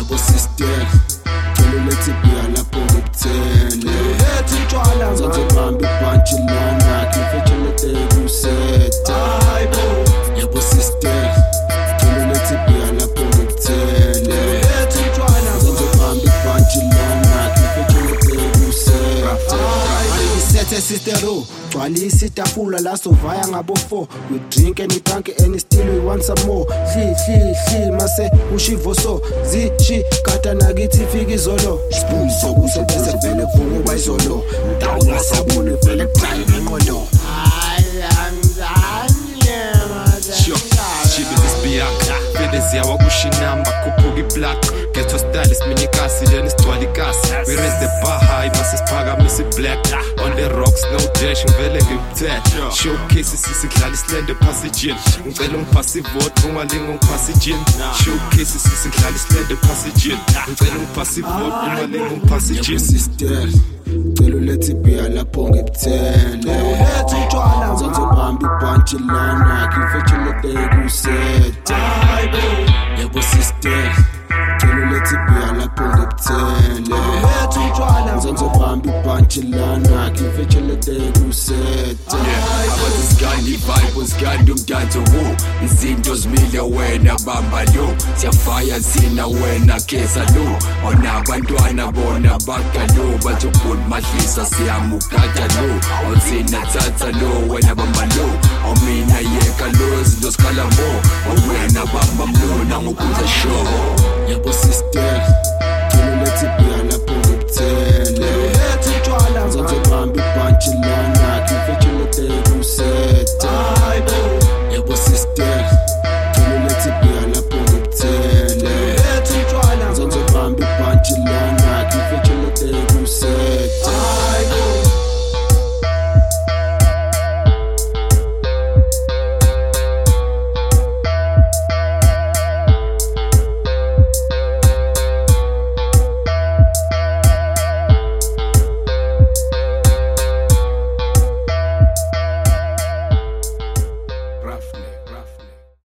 yebo sister cela ulethe ibhiya lapho ngikuthele ulethe utshwala ngizobamba ibhantshi lana ngifethelete kuseta yebo sister cela ulethe ibhiya lapho ngikuthele ulethe utshwala ngizobamba ibhantshi lana ngifethelete kuseta isethe sistero gcwalisa itafula la sovaya ngabo 4 we drink and we drink and still we want some more hli mase ushivo so zishi kata nakithi fika izolo spoon sokuso bese vele kuvuka bayizolo mdawula sabuni vele kuthaya nenqondo Ziyawa kushinamba kuphuka iblack Ghetto style isiminyikasi lena isigcwala ikasi We raise the bar high mase siphakamisa iblack On the rocks no dash ngivele ngimthethe Showcase sisidlala isilende passage ngicela ungiphase ivote ungalinga ungiphase gin Showcase sisidlala isilende passage ngicela ungiphase ivote ungalinga ungiphase gin sister cela ulethe ibhiya lapho ngikuthele ulethe utshwala ngizobamba ibhantshi lana ngifethelete kuseta yebo sister cela ulethe ibhiya lapho ngikuthele ulethe utshwala ngizobamba ibhantshi lana ngifethelete kuseta abazisikandi vibe usikandi umdanso wo izinto zimile wena bamba lo siyafaya zina wena kesa lo onabantwana bona bakalo bathobona madlisa siyamukata lo ozina thatha lo wena bamba lo omina yeka lo zinto sikhala mo